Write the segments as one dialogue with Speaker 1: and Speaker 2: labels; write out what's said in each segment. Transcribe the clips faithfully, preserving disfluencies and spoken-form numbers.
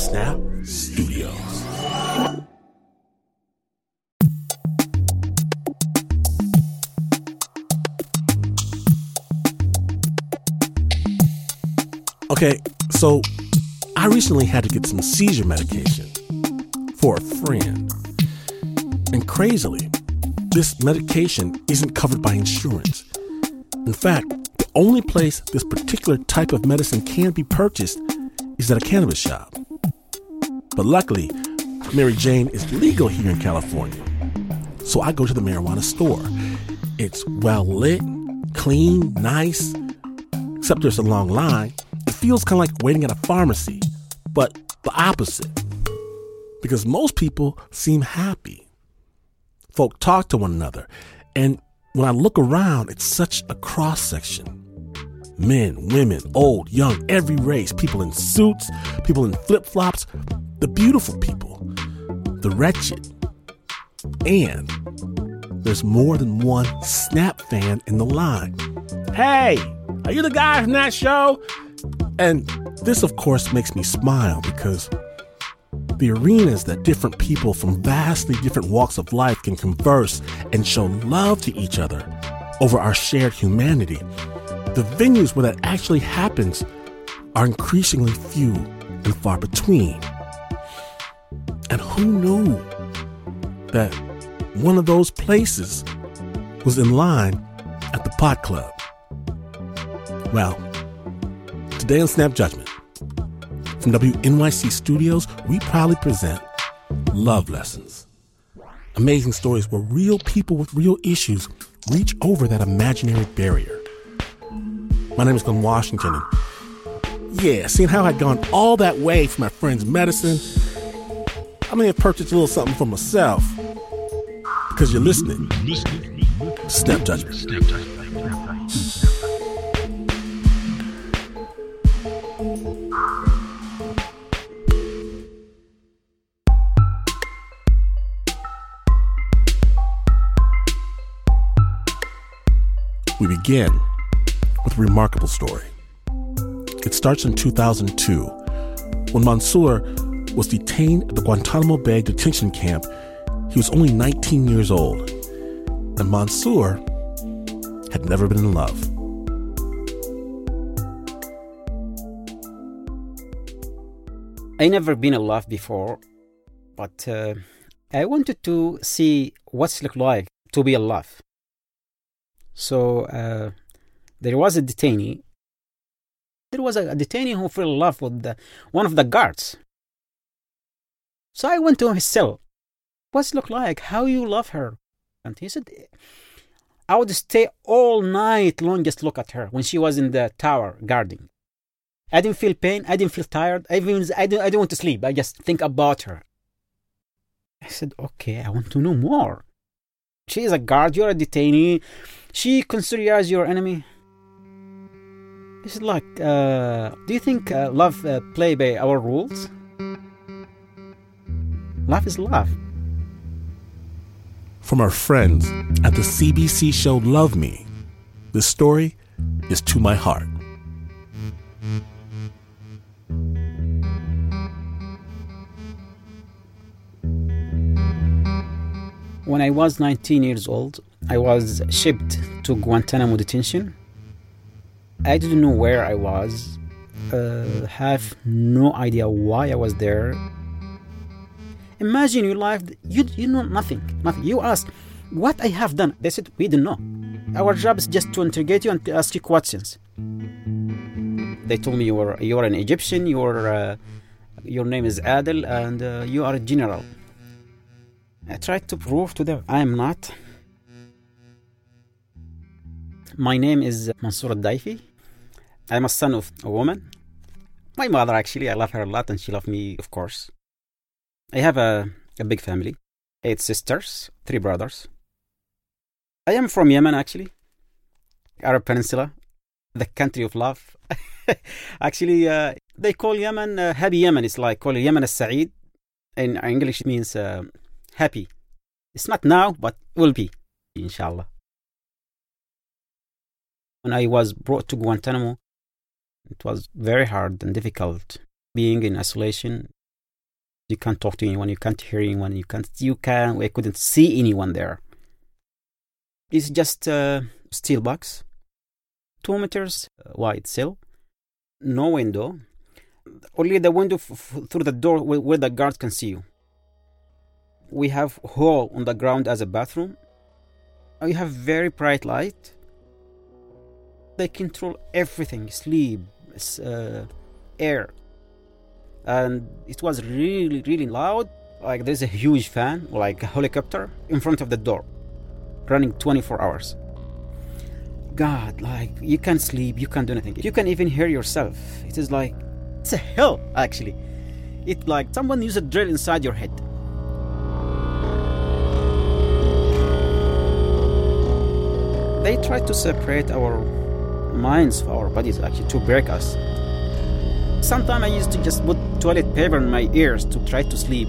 Speaker 1: Snap Studios. Okay, so I recently had to get some seizure medication for a friend. And crazily, this medication isn't covered by insurance. In fact, the only place this particular type of medicine can be purchased is at a cannabis shop. But luckily, Mary Jane is legal here in California. So I go to the marijuana store. It's well lit, clean, nice, except there's a long line. It feels kind of like waiting at a pharmacy, but the opposite. Because most people seem happy. Folk talk to one another. And when I look around, it's such a cross-section. Men, women, old, young, every race. People in suits, people in flip-flops. The beautiful people. The wretched. And there's more than one Snap fan in the line. Hey, are you the guy from that show? And this, of course, makes me smile because the arenas that different people from vastly different walks of life can converse and show love to each other over our shared humanity, the venues where that actually happens are increasingly few and far between. And who knew that one of those places was in line at the Pot Club? Well, today on Snap Judgment, from W N Y C Studios, we proudly present Love Lessons. Amazing stories where real people with real issues reach over that imaginary barrier. My name is Glenn Washington, and yeah, seeing how I'd gone all that way for my friend's medicine, I may have purchased a little something for myself. Because you're listening. Snap Judgment. Snap Judgment. We begin with a remarkable story. It starts in two thousand two, when Mansour was detained at the Guantanamo Bay detention camp. He was only nineteen years old, and Mansour had never been in love.
Speaker 2: I never been in love before, but uh, I wanted to see what's it like to be in love. So uh, there was a detainee. There was a, a detainee who fell in love with the, one of the guards. So I went to his cell. What's it look like? How you love her? And he said, I would stay all night long just look at her when she was in the tower guarding. I didn't feel pain. I didn't feel tired. I didn't, I didn't, I didn't want to sleep. I just think about her. I said, okay, I want to know more. She is a guard. You're a detainee. She considers you as your enemy. He said, like, uh, do you think uh, love uh, play by our rules? Love is love.
Speaker 1: From our friends at the C B C show Love Me, this story is to my heart.
Speaker 2: When I was nineteen years old, I was shipped to Guantanamo detention. I didn't know where I was, uh, have no idea why I was there. Imagine your life, you you know nothing, nothing. You ask, what I have done? They said, we don't know. Our job is just to interrogate you and to ask you questions. They told me you were you are an Egyptian, you are, uh, your name is Adel, and uh, you are a general. I tried to prove to them I am not. My name is Mansour Al-Daifi. I'm a son of a woman. My mother, actually, I love her a lot, and she loved me, of course. I have a, a big family, eight sisters, three brothers. I am from Yemen, actually, Arab Peninsula, the country of love. Actually, uh, they call Yemen uh, Happy Yemen. It's like call it Yemen al-Sa'id. In English, it means uh, happy. It's not now, but will be, inshallah. When I was brought to Guantanamo, it was very hard and difficult being in isolation. You can't talk to anyone, you can't hear anyone, you can't, you can, we couldn't see anyone there. It's just a steel box, two meters wide cell, no window, only the window f- f- through the door where, where the guards can see you. We have hole on the ground as a bathroom. We have very bright light. They control everything, sleep, uh, air. And it was really, really loud. Like there's a huge fan, like a helicopter, in front of the door, running twenty-four hours. God, like you can't sleep, you can't do anything. You can even hear yourself. It is like, it's a hell, actually. It's like someone used a drill inside your head. They try to separate our minds from our bodies, actually, to break us. Sometimes I used to just put toilet paper in my ears to try to sleep.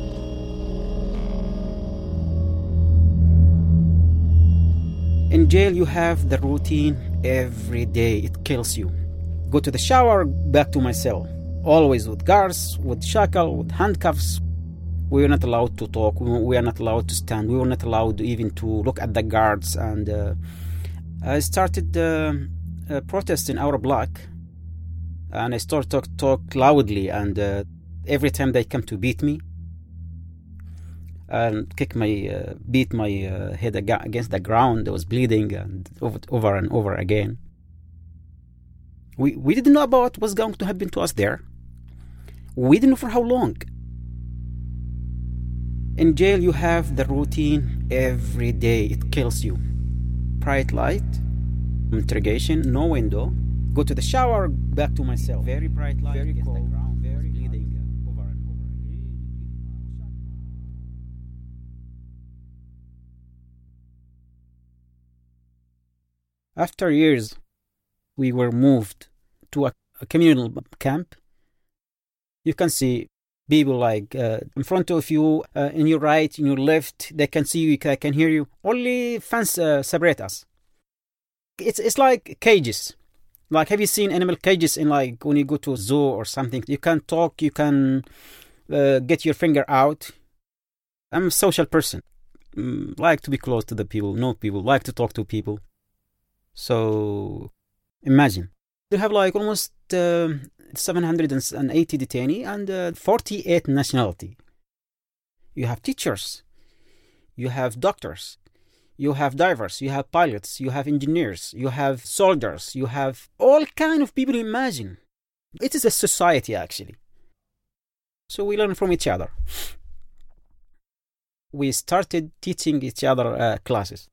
Speaker 2: In jail, you have the routine every day. It kills you. Go to the shower, back to my cell. Always with guards, with shackle, with handcuffs. We were not allowed to talk. We were not allowed to stand. We were not allowed even to look at the guards. And uh, I started uh, a protest in our block. And I started to talk, talk loudly. And uh, every time they come to beat me, and kick my, uh, beat my uh, head ag- against the ground, I was bleeding, and over, over and over again. We we didn't know about what was going to happen to us there. We didn't know for how long. In jail, you have the routine every day. It kills you. Bright light, interrogation, no window. Go to the shower, back to my cell. Very bright light, very cold, ground, very bleeding, over and over. After years, we were moved to a, a communal camp. You can see people like uh, in front of you, uh, in your right, in your left. They can see you, they can hear you. Only fence uh, separate us. It's it's like cages. Like, have you seen animal cages in, like, when you go to a zoo or something? You can talk, you can uh, get your finger out. I'm a social person. Mm, like to be close to the people, know people, like to talk to people. So, imagine. You have like almost uh, seven hundred eighty detainees and uh, forty-eight nationality. You have teachers. You have doctors. You have divers, you have pilots, you have engineers, you have soldiers, you have all kind of people you imagine. It is a society, actually. So we learn from each other. We started teaching each other uh, classes.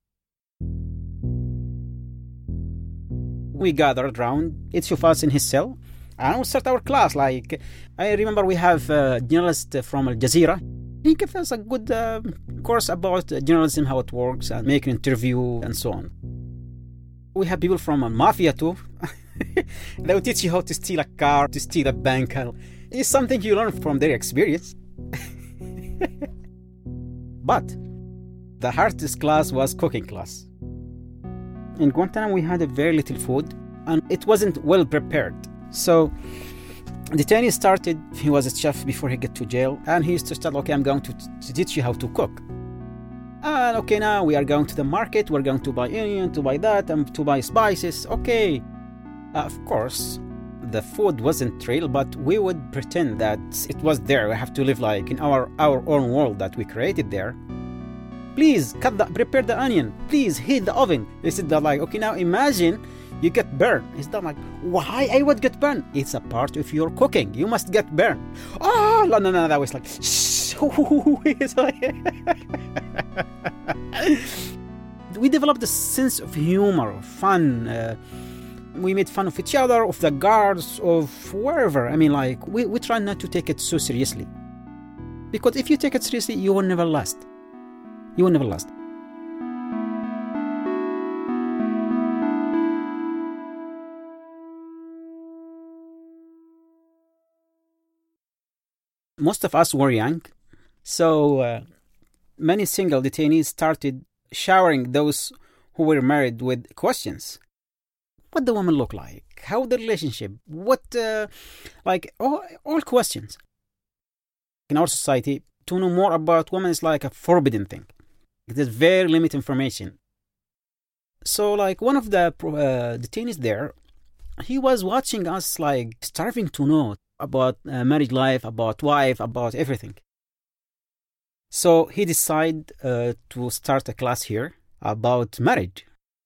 Speaker 2: We gathered around, each of us in his cell, and we start our class. Like, I remember we have a journalist from Al Jazeera. He gave us a good uh, course about journalism, how it works, and make an interview, and so on. We have people from a mafia too. They will teach you how to steal a car, to steal a bank. It's something you learn from their experience. But the hardest class was cooking class. In Guantanamo, we had a very little food, and it wasn't well prepared. So the detainee started, he was a chef before he got to jail, and he used to start, okay, I'm going to, to teach you how to cook. And okay, now we are going to the market, we're going to buy onion, to buy that, and to buy spices. Okay. Uh, of course, the food wasn't real, but we would pretend that it was there. We have to live like in our, our own world that we created there. Please cut the, prepare the onion. Please heat the oven. They said that, like, okay, now imagine you get burned. It's not like, why I would get burned? It's a part of your cooking. You must get burned. Oh, no, no, no. That was like, shh. We developed a sense of humor, fun. Uh, we made fun of each other, of the guards, of wherever. I mean, like, we, we try not to take it so seriously. Because if you take it seriously, you will never last. You will never last. Most of us were young, so uh, many single detainees started showering those who were married with questions. What the woman look like? How the relationship? What, uh, like, all, all questions. in our society, to know more about women is like a forbidden thing. It is very limited information. So like one of the uh, detainees there, he was watching us like starving to know about uh, marriage life, about wife, about everything. So he decided uh, to start a class here about marriage.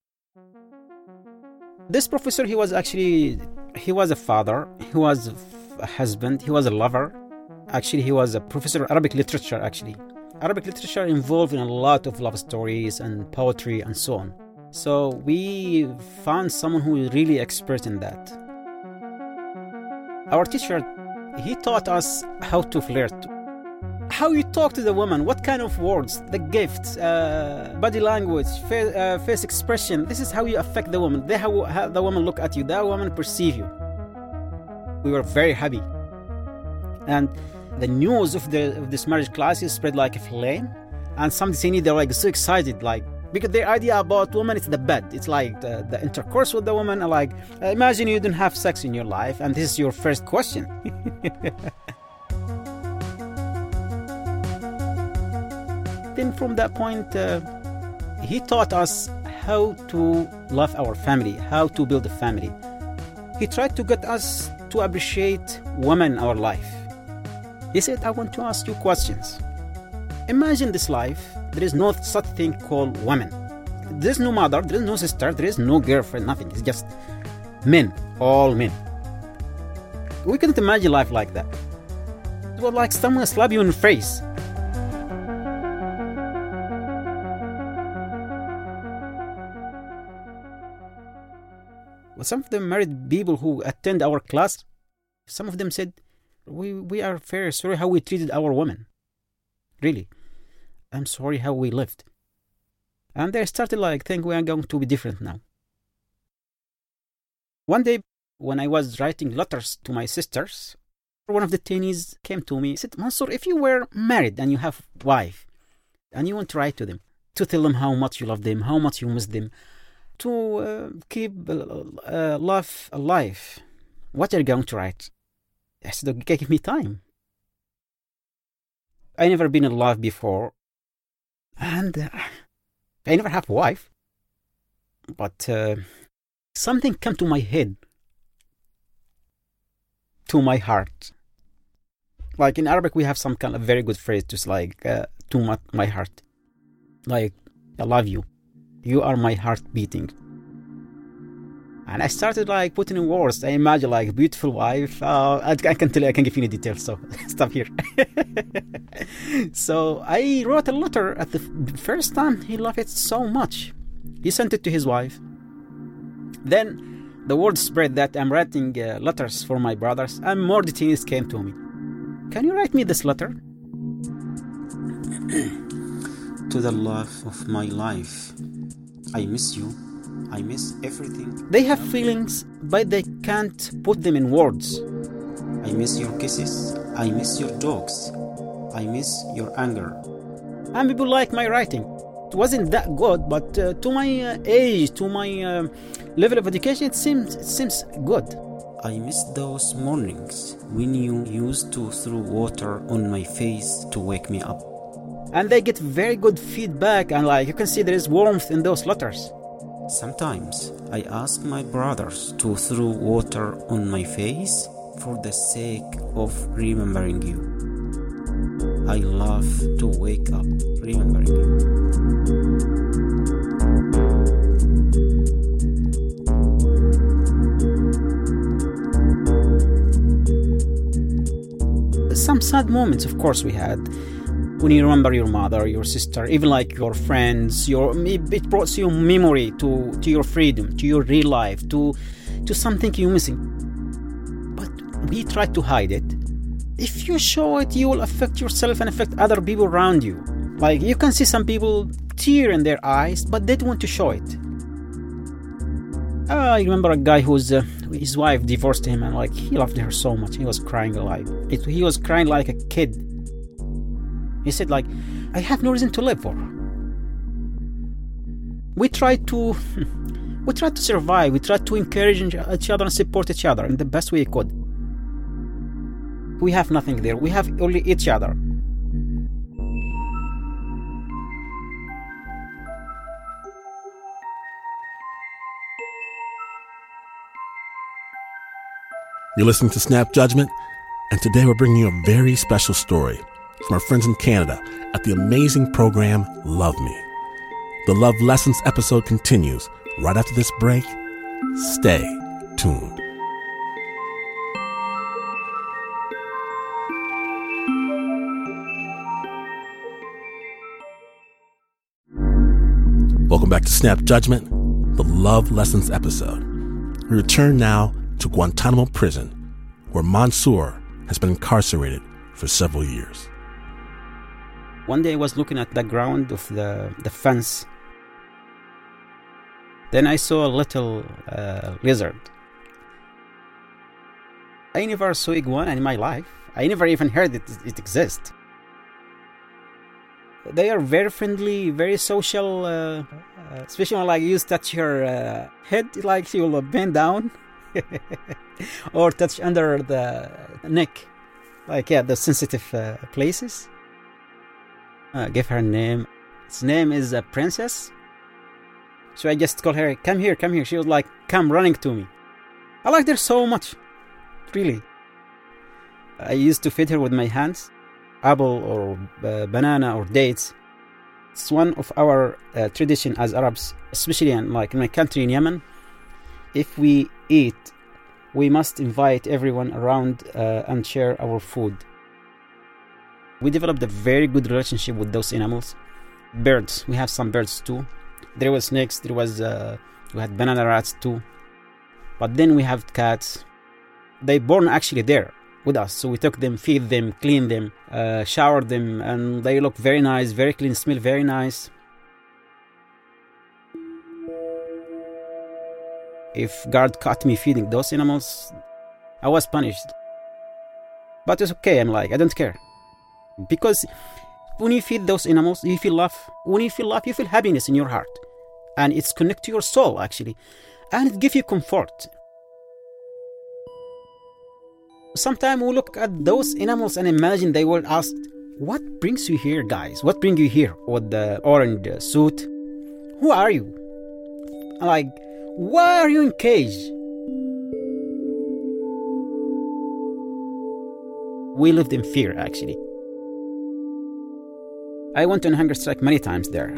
Speaker 2: This professor, he was actually, he was a father, he was a husband, he was a lover. Actually, he was a professor of Arabic literature, actually. Arabic literature involved in a lot of love stories and poetry and so on. So we found someone who is really expert in that. Our teacher, he taught us how to flirt, how you talk to the woman, what kind of words, the gifts, uh, body language, face, uh, face expression. This is how you affect the woman. They how, how the woman look at you, the woman perceive you. We were very happy. And the news of, the, of this marriage class is spread like a flame. And some detainees, they're like so excited, like, because their idea about women is the bed. It's like the, the intercourse with the woman. Like, imagine you don't have sex in your life, and this is your first question. Then from that point, uh, he taught us how to love our family, how to build a family. He tried to get us to appreciate women in our life. He said, I want to ask you questions. Imagine this life. There is no such thing called women. There is no mother, there is no sister, there is no girlfriend, nothing. It's just men, all men. We couldn't imagine life like that. It was like someone slap you in the face. Well, some of the married people who attend our class, some of them said, we, we are very sorry how we treated our women. Really. I'm sorry how we lived. And they started like, think we are going to be different now. One day, when I was writing letters to my sisters, one of the detainees came to me and said, Mansour, if you were married and you have a wife, and you want to write to them, to tell them how much you love them, how much you miss them, to uh, keep uh, love alive, what are you going to write? I said, okay, give me time. I never been in love before. And uh, I never have a wife. But uh, something came to my head, to my heart. Like in Arabic, we have some kind of very good phrase, just like, uh, to my, my heart. Like, I love you. You are my heart beating. And I started like putting in words. I imagine like a beautiful wife. Uh, I, I can tell you, I can give you any details, so stop here. So I wrote a letter at the first time. He loved it so much. He sent it to his wife. Then the word spread that I'm writing uh, letters for my brothers, and more detainees came to me. Can you write me this letter?
Speaker 3: To the love of my life, I miss you. I miss everything.
Speaker 2: They have feelings, but they can't put them in words.
Speaker 3: I miss your kisses. I miss your dogs. I miss your anger.
Speaker 2: And people like my writing. It wasn't that good, but uh, to my uh, age, to my uh, level of education, it seems it seems good.
Speaker 3: I miss those mornings when you used to throw water on my face to wake me up.
Speaker 2: And they get very good feedback, and like you can see, there is warmth in those letters.
Speaker 3: Sometimes I ask my brothers to throw water on my face for the sake of remembering you. I love to wake up remembering you.
Speaker 2: Some sad moments, of course, we had. When you remember your mother, your sister, even like your friends, your it brought you memory to, to your freedom, to your real life, to to something you're missing. But we try to hide it. If you show it, you will affect yourself and affect other people around you. Like you can see some people tear in their eyes, but they don't want to show it. Uh, I remember a guy whose uh, his wife divorced him, and like he loved her so much, he was crying like it, he was crying like a kid. He said, like, I have no reason to live for. We try to, we try to survive. We try to encourage each other and support each other in the best way we could. We have nothing there. We have only each other.
Speaker 1: You're listening to Snap Judgment, and today we're bringing you a very special story from our friends in Canada at the amazing program Love Me. The Love Lessons episode continues right after this break. Stay tuned. Welcome back to Snap Judgment, the Love Lessons episode. We return now to Guantanamo Prison, where Mansour has been incarcerated for several years.
Speaker 2: One day I was looking at the ground of the, the fence. Then I saw a little uh, lizard. I never saw iguana in my life. I never even heard it, it exists. They are very friendly, very social, uh, uh, especially when like you touch her uh, head, like she will bend down. Or touch under the neck, like yeah, the sensitive uh, places. Uh, give her a name. Its name is uh, Princess. So I just call her, come here, come here. She was like, come running to me. I liked her so much, really. I used to feed her with my hands, apple or uh, banana or dates. It's one of our uh, tradition as Arabs, especially in like in my country in Yemen. If we eat, we must invite everyone around uh, and share our food. We developed a very good relationship with those animals. Birds, we have some birds too. There was snakes, there was, uh, we had banana rats too. But then we have cats. They born actually there with us. So we took them, feed them, clean them, uh, shower them, and they look very nice, very clean, smell very nice. If guard caught me feeding those animals, I was punished. But it's okay, I'm like, I don't care. Because when you feed those animals, you feel love. When you feel love, you feel happiness in your heart. And it's connected to your soul, actually. And it gives you comfort. Sometimes we look at those animals and imagine they will ask, what brings you here, guys? What brings you here with the orange suit? Who are you? I'm like, why are you in cage? We lived in fear, actually. I went on hunger strike many times there.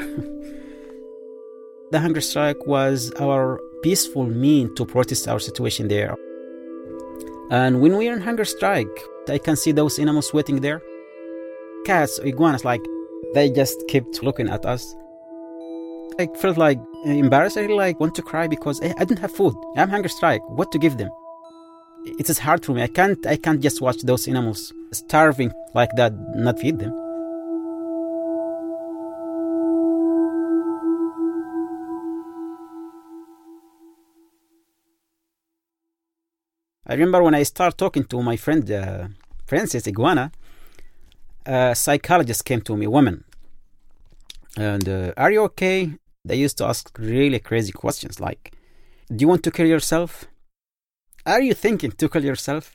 Speaker 2: The hunger strike was our peaceful mean to protest our situation there. And when we are in hunger strike, I can see those animals waiting there. Cats, iguanas, like, they just kept looking at us. I felt like embarrassed. I like want to cry because I didn't have food. I'm hunger strike. What to give them? It is hard for me. I can't. I can't just watch those animals starving like that, not feed them. I remember when I started talking to my friend uh, Princess Iguana, a psychologist came to me, woman, and uh, are you okay? They used to ask really crazy questions like, do you want to kill yourself? Are you thinking to kill yourself?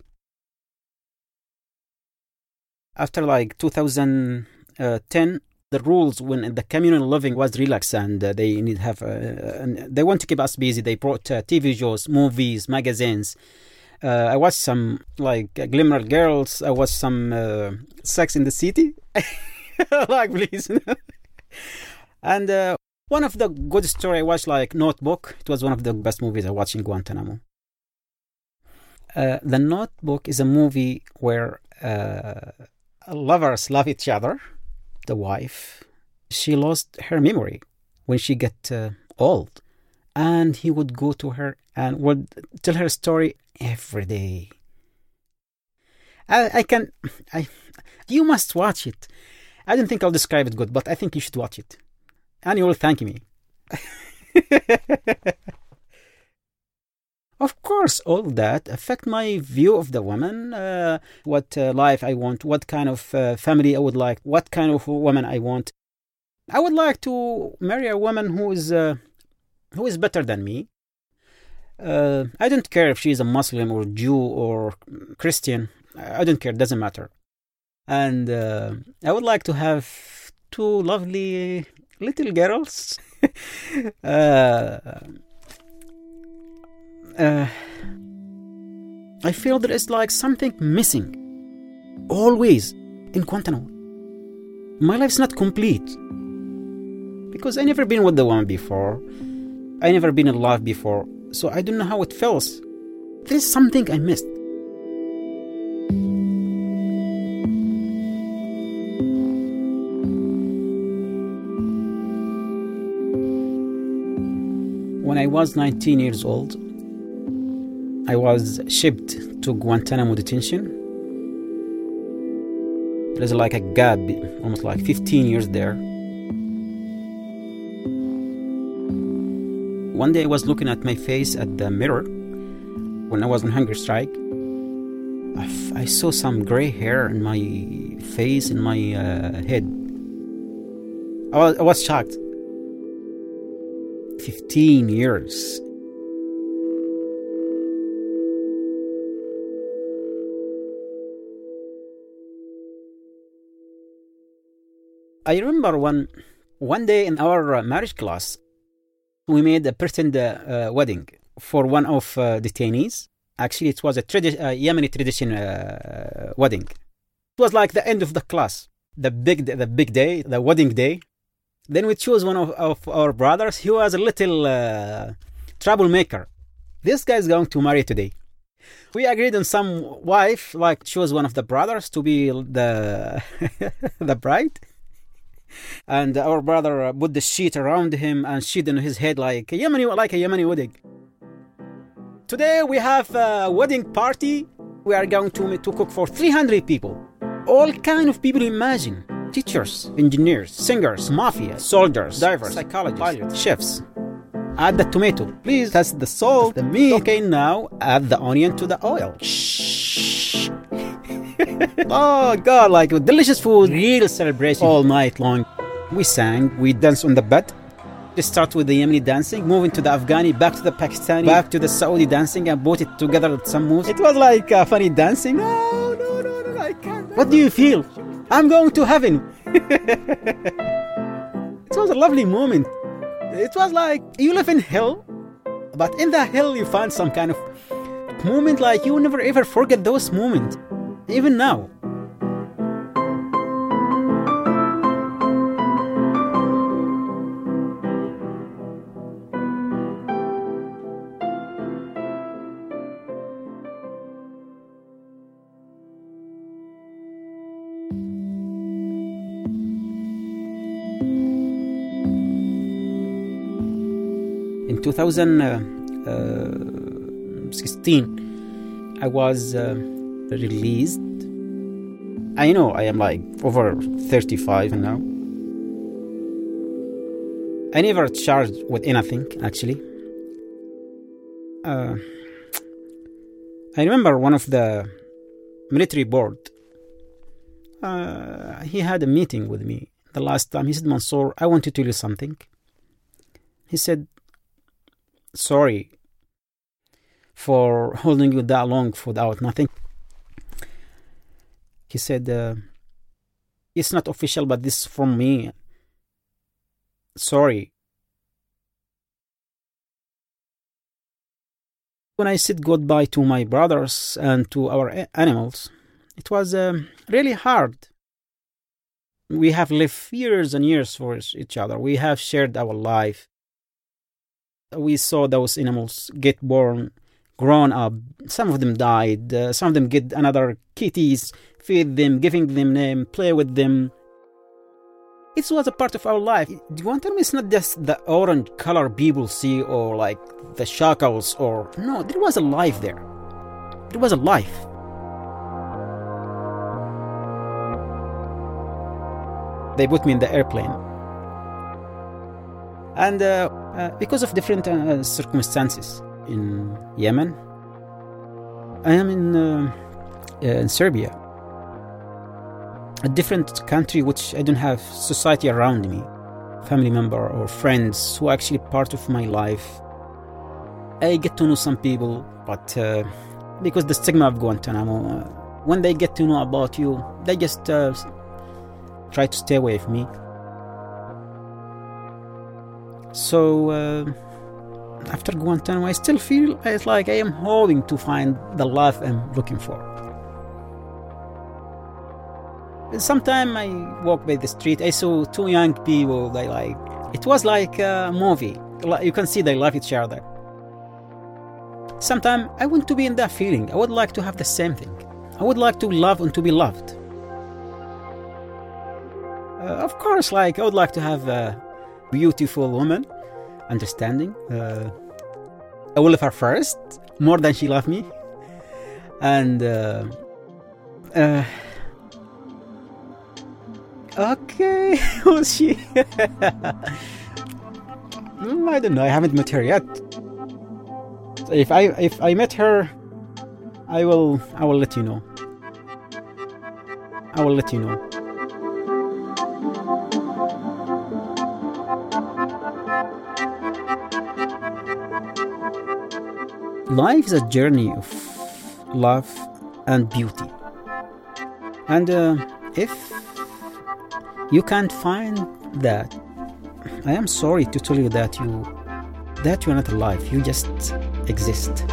Speaker 2: After like two thousand ten, the rules when the communal living was relaxed and uh, they need have, uh, and they want to keep us busy. They brought uh, T V shows, movies, magazines. Uh, I watched some like uh, Glimmer Girls. I watched some uh, Sex in the City. Like, please. And uh, one of the good story I watched, like Notebook. It was one of the best movies I watched in Guantanamo. Uh, the Notebook is a movie where uh, lovers love each other. The wife, she lost her memory when she got uh, old, and he would go to her and would tell her story every day. I, I can, I, you must watch it. I don't think I'll describe it good, but I think you should watch it. And you will thank me. Of course, all that affect my view of the woman, uh, what uh, life I want, what kind of uh, family I would like, what kind of woman I want. I would like to marry a woman who is uh, who is better than me. Uh, I don't care if she is a Muslim or Jew or Christian. I don't care, doesn't matter. And uh, I would like to have two lovely little girls. uh, uh, I feel there is like something missing always in Guantanamo. My life's not complete because I never been with the woman before. I never been in love before, so I don't know how it feels. There's something I missed. When I was nineteen years old, I was shipped to Guantanamo detention. There's like a gap, almost like fifteen years there. One day I was looking at my face at the mirror when I was on hunger strike. I, f- I saw some gray hair in my face, in my uh, head. I was, I was shocked. fifteen years. I remember one one day in our uh, marriage class, we made a pretend uh, uh, wedding for one of uh, detainees. Actually, it was a tradi- uh, Yemeni tradition uh, wedding. It was like the end of the class, the big the big day, the wedding day. Then we chose one of, of our brothers. He was a little uh, troublemaker. This guy is going to marry today. We agreed on some wife, like chose one of the brothers to be the the bride. And our brother put the sheet around him and sheet on his head like a Yemeni, like a Yemeni wedding. Today we have a wedding party. We are going to, to cook for three hundred people. All kind of people you imagine. Teachers, engineers, singers, mafia, soldiers, divers, psychologists, pilots, chefs. Add the tomato. Please test the salt, the meat. Okay, now add the onion to the oil. Shh. Oh God, like delicious food, real celebration all night long. We sang, we danced on the bed. Just start with the Yemeni dancing, moving to the Afghani, back to the Pakistani, back to the Saudi dancing, and put it together with some moves. It was like uh, funny dancing. Oh, no, no, no, I can't. What do you feel? I'm going to heaven. It was a lovely moment. It was like you live in hell, but in the hell you find some kind of moment like you will never ever forget those moments. Even now. In two thousand sixteen, I was uh, released. I know I am like over thirty-five now. I never charged with anything, actually. Uh, I remember one of the military board, uh, he had a meeting with me the last time. He said, Mansour, I want to tell you something. He said, sorry for holding you that long without nothing. He said, uh, it's not official, but this is from me. Sorry. When I said goodbye to my brothers and to our a- animals, it was um, really hard. We have lived years and years for each other. We have shared our life. We saw those animals get born, grown up. Some of them died. Uh, some of them get another kitties, feed them, giving them name, play with them. It was a part of our life. Guantanamo is not just the orange color people see or like the shackles or... No, there was a life there. There was a life. They put me in the airplane. And uh, uh, because of different uh, circumstances in Yemen, I am in, uh, uh, in Serbia, a different country which I don't have society around me, family member or friends who are actually part of my life. I get to know some people, but uh, because the stigma of Guantanamo, uh, when they get to know about you, they just uh, try to stay away from me. So uh, after Guantanamo, I still feel it's like I am hoping to find the love I'm looking for. Sometimes I walk by the street, I saw two young people. They like it was like a movie. You can see they love each other. Sometimes I want to be in that feeling. I would like to have the same thing. I would like to love and to be loved. Uh, of course, like I would like to have a beautiful woman, understanding. Uh, I will love her first, more than she loved me. And uh, uh, okay, who's she? I don't know. I haven't met her yet. If I if I met her, I will I will let you know. I will let you know. Life is a journey of love and beauty. And uh, if you can't find that, I am sorry to tell you that you that you are not alive. You just exist.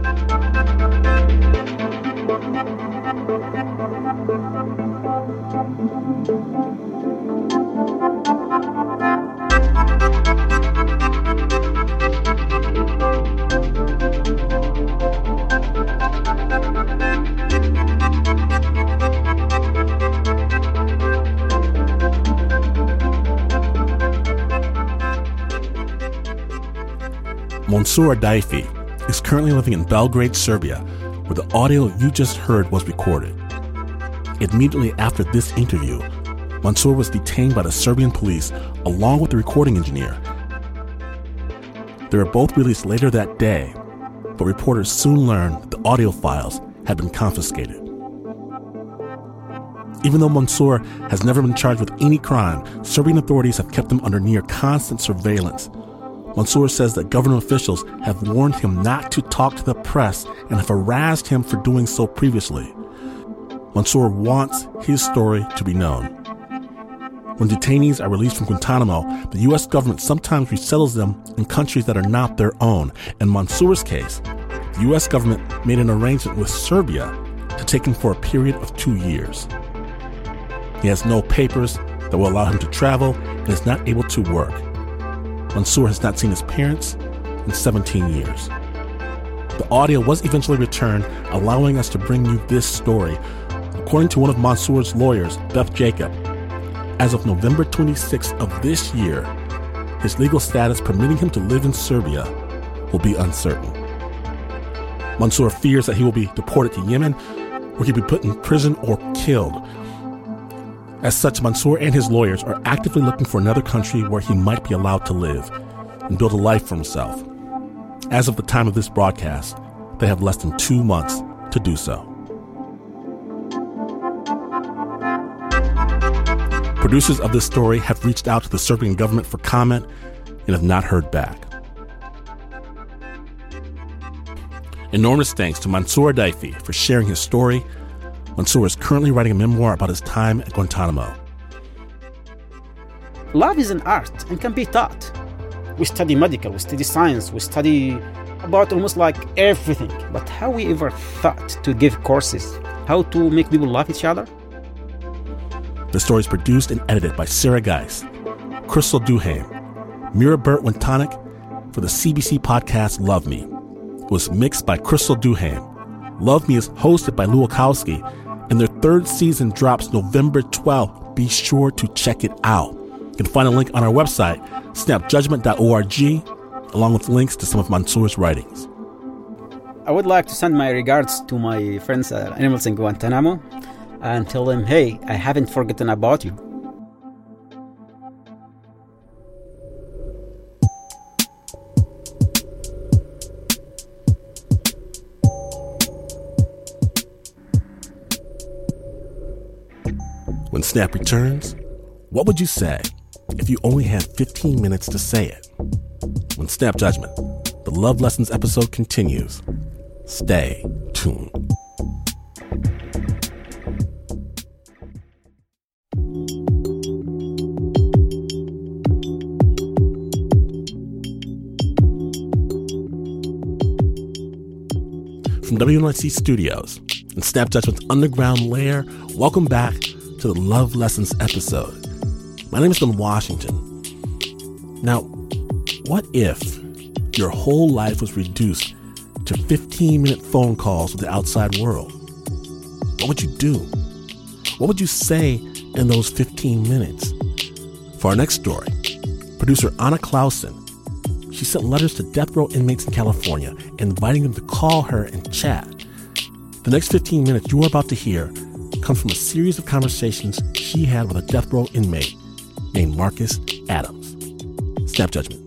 Speaker 1: Mansour Adayfi is currently living in Belgrade, Serbia, where the audio you just heard was recorded. Immediately after this interview, Mansour was detained by the Serbian police along with the recording engineer. They were both released later that day, but reporters soon learned that the audio files had been confiscated. Even though Mansour has never been charged with any crime, Serbian authorities have kept him under near constant surveillance. Mansour says that government officials have warned him not to talk to the press and have harassed him for doing so previously. Mansour wants his story to be known. When detainees are released from Guantanamo, the U S government sometimes resettles them in countries that are not their own. In Mansour's case, the U S government made an arrangement with Serbia to take him for a period of two years. He has no papers that will allow him to travel and is not able to work. Mansour has not seen his parents in seventeen years. The audio was eventually returned, allowing us to bring you this story. According to one of Mansour's lawyers, Beth Jacob, as of November twenty-sixth of this year, his legal status permitting him to live in Serbia will be uncertain. Mansour fears that he will be deported to Yemen, where he'll be put in prison or killed. As such, Mansour and his lawyers are actively looking for another country where he might be allowed to live and build a life for himself. As of the time of this broadcast, they have less than two months to do so. Producers of this story have reached out to the Serbian government for comment and have not heard back. Enormous thanks to Mansour Adayfi for sharing his story. Mansour is currently writing a memoir about his time at Guantanamo.
Speaker 2: Love is an art and can be taught. We study medical, we study science, we study about almost like everything. But have we ever thought to give courses how to make people love each other?
Speaker 1: The story is produced and edited by Sarah Geis, Crystal Duham, Mira Burt-Wintonic for the C B C podcast Love Me. It was mixed by Crystal Duham. Love Me is hosted by Lou Wachowski, and their third season drops November twelfth. Be sure to check it out. You can find a link on our website, snap judgment dot org, along with links to some of Mansour's writings.
Speaker 2: I would like to send my regards to my friends at Animals in Guantanamo and tell them, hey, I haven't forgotten about you.
Speaker 1: When Snap returns, what would you say if you only had fifteen minutes to say it? When Snap Judgment, the Love Lessons episode continues. Stay tuned. W N Y C Studios and Snap Judgment's underground lair, welcome back to the Love Lessons episode. My name is Glenn Washington. Now, what if your whole life was reduced to fifteen-minute phone calls with the outside world? What would you do? What would you say in those fifteen minutes? For our next story, producer Anna Clausen, she sent letters to death row inmates in California, inviting them to call her and chat. The next fifteen minutes you are about to hear comes from a series of conversations she had with a death row inmate named Marcus Adams. Snap Judgment.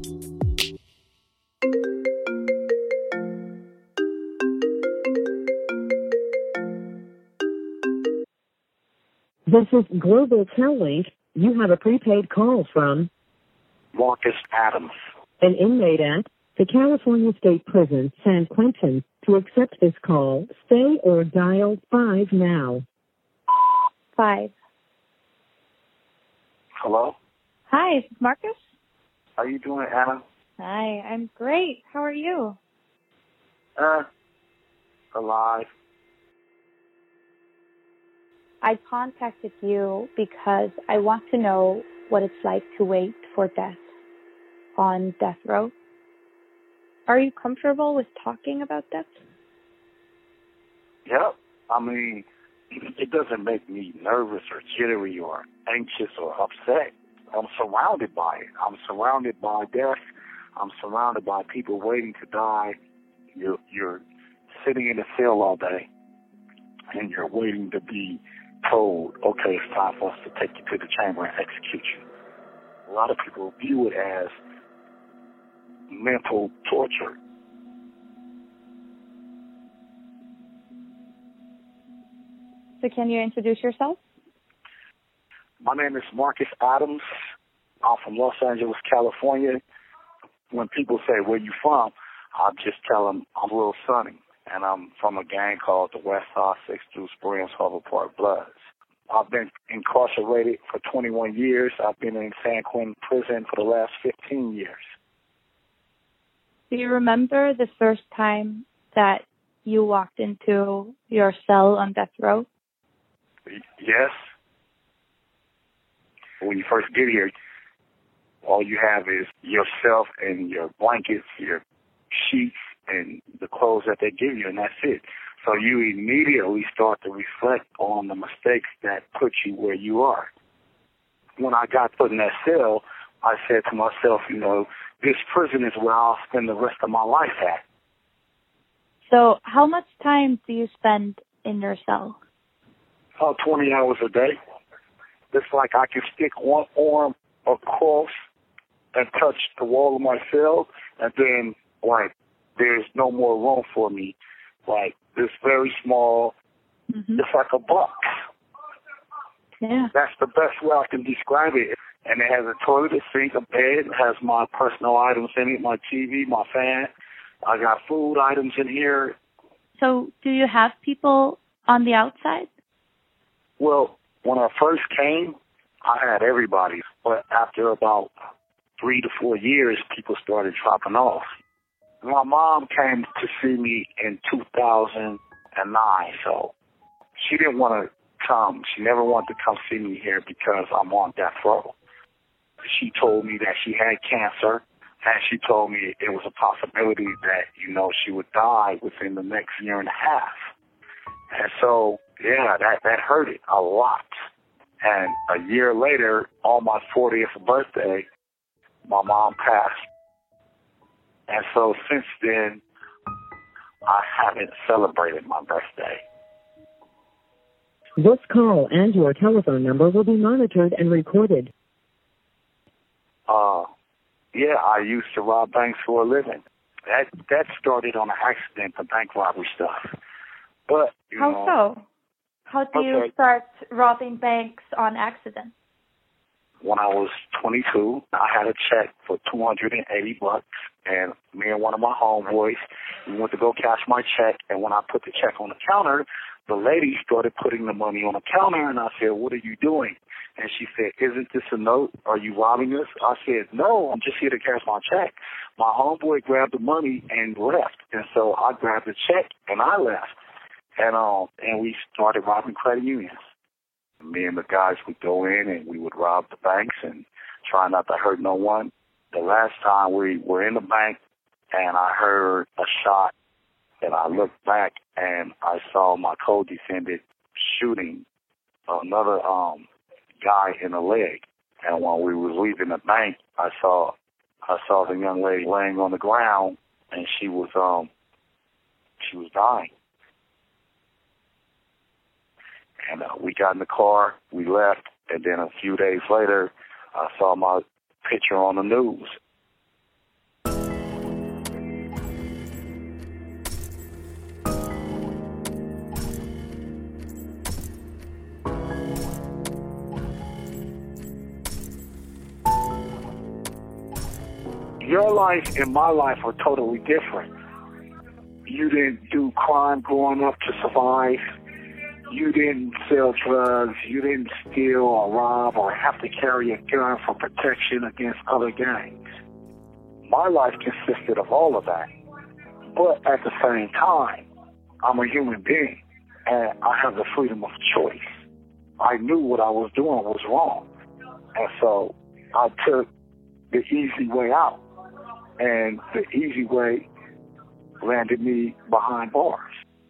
Speaker 4: This is Global Tellink. You have a prepaid call from
Speaker 5: Marcus Adams,
Speaker 4: an inmate at the California State Prison, San Quentin. To accept this call, stay or dial five now.
Speaker 6: Five.
Speaker 5: Hello?
Speaker 6: Hi, this is Marcus.
Speaker 5: How you doing, Anna?
Speaker 6: Hi, I'm great. How are you?
Speaker 5: Uh, alive.
Speaker 6: I contacted you because I want to know what it's like to wait for death on death row. Are you comfortable with talking about death?
Speaker 5: Yep. I mean, it doesn't make me nervous or jittery or anxious or upset. I'm surrounded by it. I'm surrounded by death. I'm surrounded by people waiting to die. You're, you're sitting in a cell all day, and you're waiting to be told, okay, it's time for us to take you to the chamber and execute you. A lot of people view it as mental torture.
Speaker 6: So can you introduce yourself?
Speaker 5: My name is Marcus Adams. I'm from Los Angeles, California. When people say, where you from, I just tell them I'm Lil Sonny, and I'm from a gang called the West Side Six Juice Williams Harbor Park Bloods. I've been incarcerated for twenty-one years. I've been in San Quentin prison for the last fifteen years.
Speaker 6: Do you remember the first time that you walked into your cell on death row?
Speaker 5: Yes. When you first get here, all you have is yourself and your blankets, your sheets, and the clothes that they give you, and that's it. So you immediately start to reflect on the mistakes that put you where you are. When I got put in that cell, I said to myself, you know, this prison is where I'll spend the rest of my life at.
Speaker 6: So how much time do you spend in your cell?
Speaker 5: About twenty hours a day. It's like I can stick one arm across and touch the wall of my cell, and then, like, there's no more room for me. Like, it's very small. Mm-hmm. It's like a box.
Speaker 6: Yeah.
Speaker 5: That's the best way I can describe it. And it has a toilet, a sink, a bed. It has my personal items in it, my T V, my fan. I got food items in here.
Speaker 6: So do you have people on the outside?
Speaker 5: Well, when I first came, I had everybody. But after about three to four years, people started dropping off. My mom came to see me in two thousand nine, so she didn't want to come. She never wanted to come see me here because I'm on death row. She told me that she had cancer, and she told me it was a possibility that, you know, she would die within the next year and a half. And so, yeah, that, that hurt it a lot. And a year later, on my fortieth birthday, my mom passed. And so since then, I haven't celebrated my birthday.
Speaker 4: This call and your telephone number will be monitored and recorded.
Speaker 5: Uh, yeah, I used to rob banks for a living. That that started on an accident, the bank robbery stuff. But, you
Speaker 6: How
Speaker 5: know,
Speaker 6: so? How do
Speaker 5: okay.
Speaker 6: you start robbing banks on accident?
Speaker 5: when I was twenty-two, I had a check for two hundred eighty bucks, and me and one of my homeboys, we went to go cash my check, and when I put the check on the counter, the lady started putting the money on the counter, and I said, "What are you doing?" And she said, "Isn't this a note? Are you robbing us?" I said, "No, I'm just here to cash my check." My homeboy grabbed the money and left, and so I grabbed the check and I left, and um, and we started robbing credit unions. Me and the guys would go in and we would rob the banks and try not to hurt no one. The last time we were in the bank and I heard a shot, and I looked back and I saw my co-defendant shooting another um guy in the leg. And when we were leaving the bank, I saw I saw the young lady laying on the ground, and she was um she was dying. And uh, we got in the car, we left, and then a few days later, I saw my picture on the news. Your life and my life are totally different. You didn't do crime growing up to survive. You didn't sell drugs. You didn't steal or rob or have to carry a gun for protection against other gangs. My life consisted of all of that. But at the same time, I'm a human being, and I have the freedom of choice. I knew what I was doing was wrong. And so I took the easy way out. And the easy way landed me behind bars.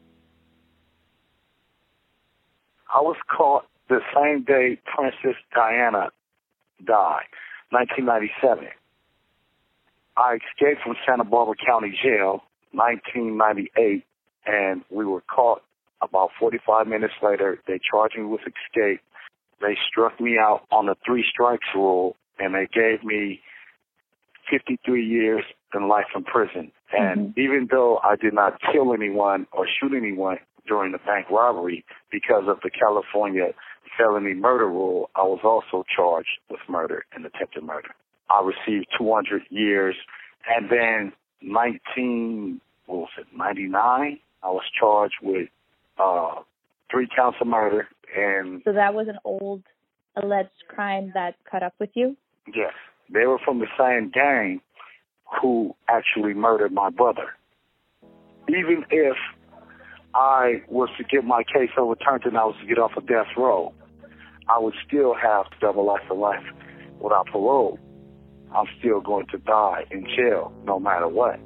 Speaker 5: I was caught the same day Princess Diana died, nineteen ninety-seven. I escaped from Santa Barbara County Jail, nineteen ninety-eight, and we were caught about forty-five minutes later. They charged me with escape. They struck me out on the three strikes rule, and they gave me fifty-three years in life in prison. And mm-hmm. even though I did not kill anyone or shoot anyone during the bank robbery, because of the California felony murder rule, I was also charged with murder and attempted murder. I received two hundred years, and then nineteen, what was it, ninety-nine, I was charged with uh, three counts of murder. And
Speaker 6: so that was an old alleged crime that caught up with you?
Speaker 5: Yes. They were from the same gang who actually murdered my brother. Even if I was to get my case overturned and I was to get off of death row, I would still have double life for life without parole. I'm still going to die in jail no matter what.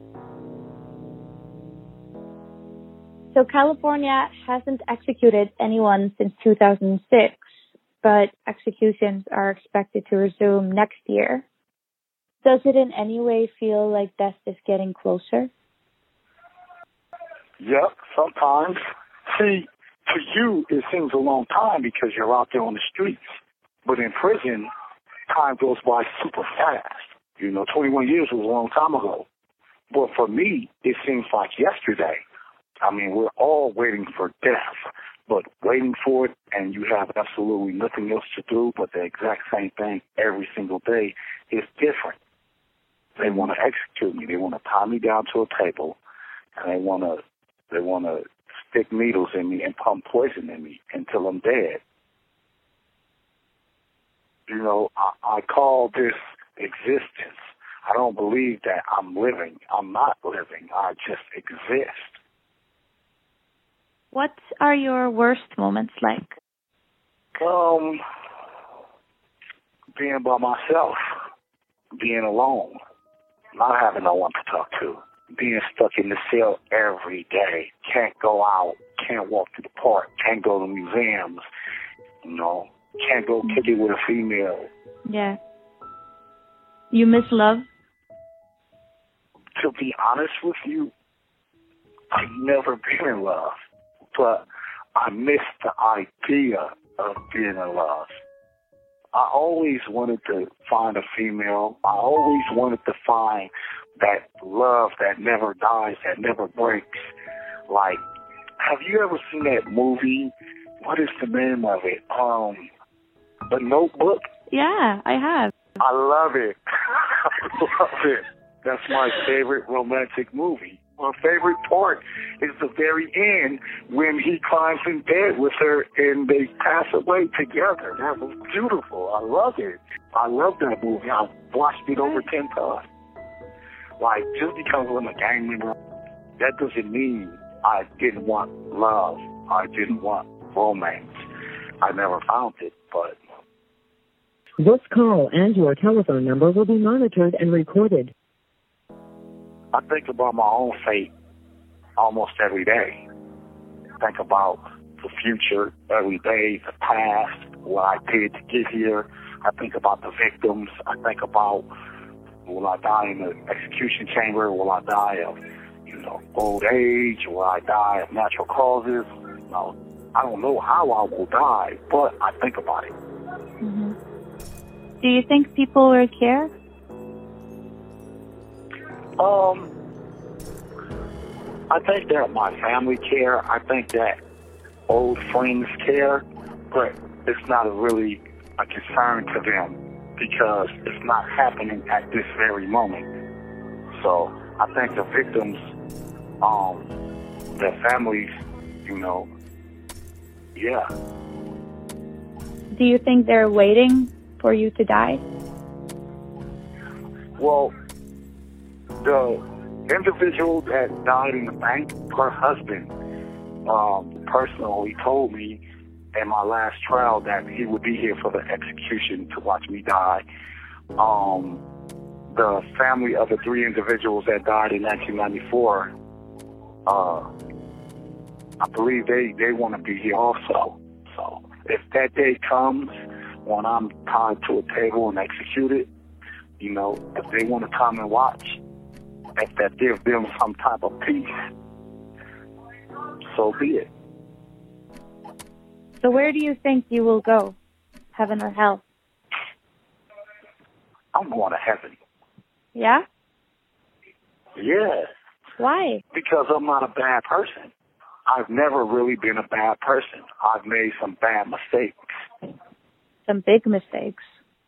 Speaker 6: So California hasn't executed anyone since two thousand six, but executions are expected to resume next year. Does it in any way feel like death is getting closer?
Speaker 5: Yep, sometimes. See, to you, it seems a long time because you're out there on the streets. But in prison, time goes by super fast. You know, twenty-one years was a long time ago. But for me, it seems like yesterday. I mean, we're all waiting for death, but waiting for it, and you have absolutely nothing else to do but the exact same thing every single day is different. They want to execute me. They want to tie me down to a table, and they want to they want to stick needles in me and pump poison in me until I'm dead. You know, I, I call this existence. I don't believe that I'm living. I'm not living. I just exist.
Speaker 6: What are your worst moments like?
Speaker 5: Um, being by myself, being alone, not having no one to talk to, being stuck in the cell every day, can't go out, can't walk to the park, can't go to museums, you know, can't go kick it with a female.
Speaker 6: Yeah. You miss love?
Speaker 5: To be honest with you, I've never been in love. But I miss the idea of being in love. I always wanted to find a female. I always wanted to find that love that never dies, that never breaks. Like, have you ever seen that movie? What is the name of it? Um, The Notebook,
Speaker 6: Yeah, I have.
Speaker 5: I love it. I love it. That's my favorite romantic movie. My favorite part is the very end when he climbs in bed with her and they pass away together. That was beautiful. I love it. I love that movie. I've watched it over ten times. Like, just because I'm a gang member, that doesn't mean I didn't want love. I didn't want romance. I never found it, but...
Speaker 4: This call and your telephone number will be monitored and recorded.
Speaker 5: I think about my own fate almost every day. Think about the future every day, the past, what I did to get here. I think about the victims. I think about, will I die in the execution chamber? Will I die of, you know, old age? Will I die of natural causes? No, I don't know how I will die, but I think about it.
Speaker 6: Mm-hmm. Do you think people will care?
Speaker 5: Um, I think that my family care. I think that old friends care, but it's not really a concern to them because it's not happening at this very moment. So I think the victims, um, their families, you know, yeah.
Speaker 6: Do you think they're waiting for you to die?
Speaker 5: Well, the individual that died in the bank, her husband, um, personally told me in my last trial that he would be here for the execution to watch me die. Um, the family of the three individuals that died in nineteen ninety-four, uh, I believe they, they want to be here also. So if that day comes when I'm tied to a table and executed, you know, if they want to come and watch, if that gives them some type of peace, so be it.
Speaker 6: So where do you think you will go? Heaven or hell?
Speaker 5: I'm going to heaven.
Speaker 6: Yeah?
Speaker 5: Yeah.
Speaker 6: Why?
Speaker 5: Because I'm not a bad person. I've never really been a bad person. I've made some bad mistakes.
Speaker 6: Some big mistakes.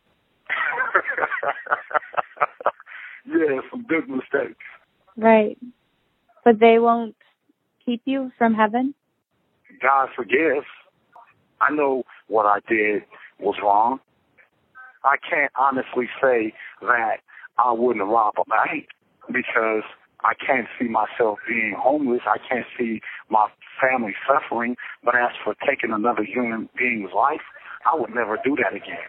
Speaker 5: Yeah, some big mistakes.
Speaker 6: Right. But they won't keep you from heaven?
Speaker 5: God forgives. I know what I did was wrong. I can't honestly say that I wouldn't rob a bank because I can't see myself being homeless. I can't see my family suffering. But as for taking another human being's life, I would never do that again.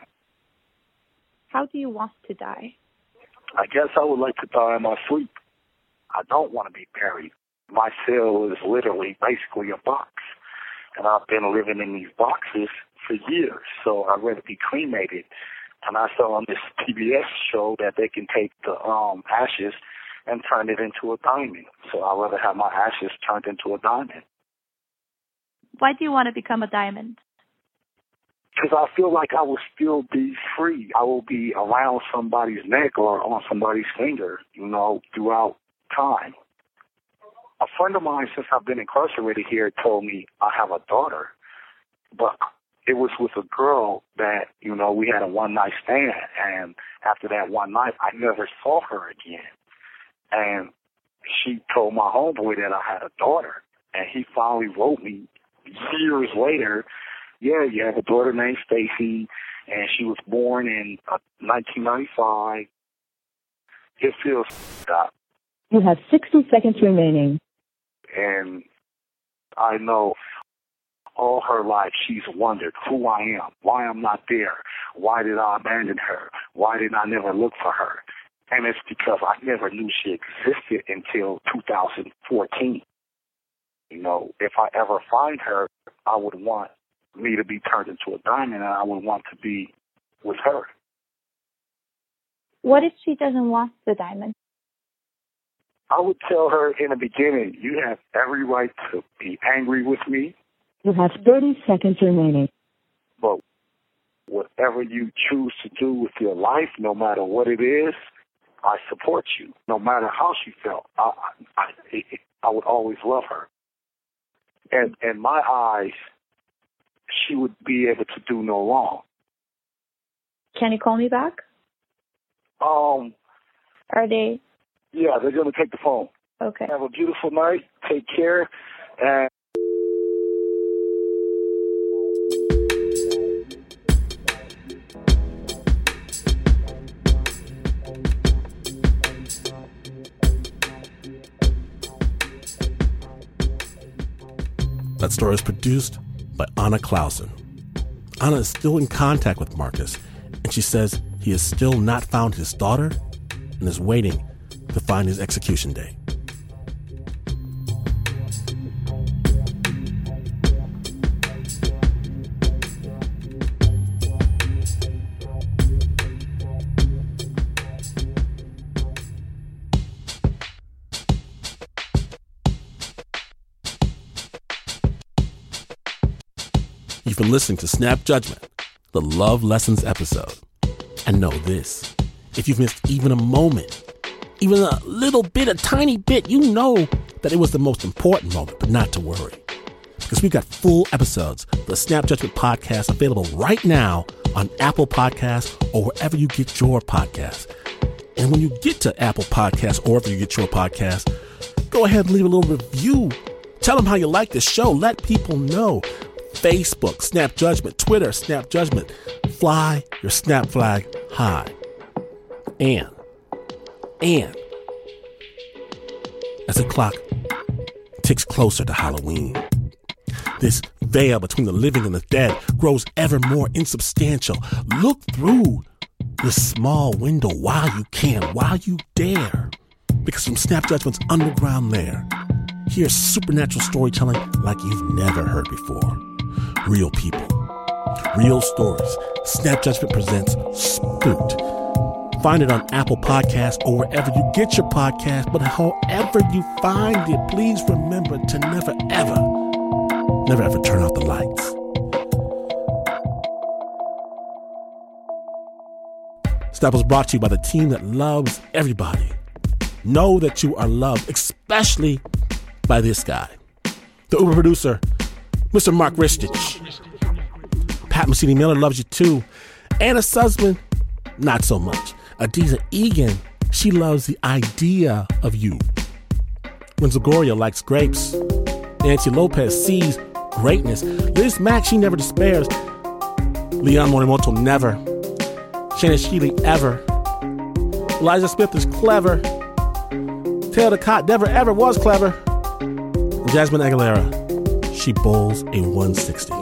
Speaker 6: How do you want to die?
Speaker 5: I guess I would like to die in my sleep. I don't want to be buried. My cell is literally basically a box. And I've been living in these boxes for years. So I'd rather be cremated. And I saw on this P B S show that they can take the um, ashes and turn it into a diamond. So I'd rather have my ashes turned into a diamond.
Speaker 6: Why do you want to become a diamond?
Speaker 5: Because I feel like I will still be free. I will be around somebody's neck or on somebody's finger, you know, throughout time. A friend of mine, since I've been incarcerated here, told me I have a daughter. But it was with a girl that, you know, we had a one-night stand. And after that one night, I never saw her again. And she told my homeboy that I had a daughter. And he finally wrote me years later, yeah, you have a daughter named Stacy, and she was born in uh, nineteen ninety-five. It feels stop.
Speaker 4: You have sixty seconds remaining.
Speaker 5: And I know all her life she's wondered who I am, why I'm not there, why did I abandon her, why did I never look for her? And it's because I never knew she existed until two thousand fourteen. You know, if I ever find her, I would want me to be turned into a diamond, and I would want to be with her.
Speaker 6: What if she doesn't want the diamond?
Speaker 5: I would tell her in the beginning, you have every right to be angry with me.
Speaker 4: You have thirty seconds remaining.
Speaker 5: But whatever you choose to do with your life, no matter what it is, I support you. No matter how she felt, I, I, I, I would always love her. And in my eyes, she would be able to do no wrong.
Speaker 6: Can you call me back?
Speaker 5: Um,
Speaker 6: Are they?
Speaker 5: yeah, they're going to take the phone.
Speaker 6: Okay.
Speaker 5: Have a beautiful night. Take care. And
Speaker 1: that story is produced by Anna Clausen. Anna is still in contact with Marcus, and she says he has still not found his daughter and is waiting to find his execution day. You've been listening to Snap Judgment, the Love Lessons episode. And know this, if you've missed even a moment, even a little bit, a tiny bit, you know that it was the most important moment, but not to worry. Because we've got full episodes of the Snap Judgment podcast available right now on Apple Podcasts or wherever you get your podcasts. And when you get to Apple Podcasts or wherever you get your podcast, go ahead and leave a little review. Tell them how you like the show. Let people know. Facebook, Snap Judgment. Twitter, Snap Judgment. Fly your snap flag high. And, and, as the clock ticks closer to Halloween, this veil between the living and the dead grows ever more insubstantial. Look through this small window while you can, while you dare. Because from Snap Judgment's underground lair, here's supernatural storytelling like you've never heard before. Real people, real stories. Snap Judgment presents Spooked. Find it on Apple Podcasts or wherever you get your podcast. But however you find it, please remember to never, ever, never, ever turn off the lights. Snap was brought to you by the team that loves everybody. Know that you are loved, especially by this guy, the Uber producer, Mister Mark Ristich. Pat Mesiti-Miller loves you too. Anna Sussman, not so much. Adiza Egan, she loves the idea of you. When Zagoria likes grapes. Nancy Lopez sees greatness. Liz Mack, she never despairs. Leon Morimoto, never. Shannon Shealy, ever. Elijah Smith is clever. Taylor Cott never ever was clever. And Jasmine Aguilera, she bowls a one sixty.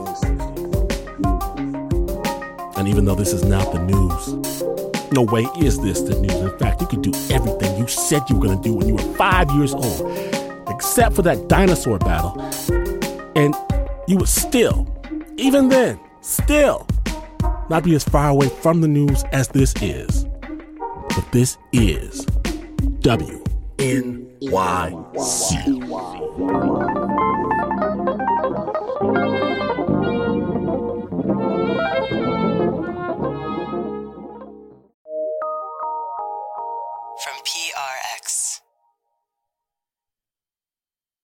Speaker 1: And even though this is not the news, no way is this the news. In fact, you could do everything you said you were going to do when you were five years old, except for that dinosaur battle. And you would still, even then, still not be as far away from the news as this is. But this is W N Y C.
Speaker 7: From P R X.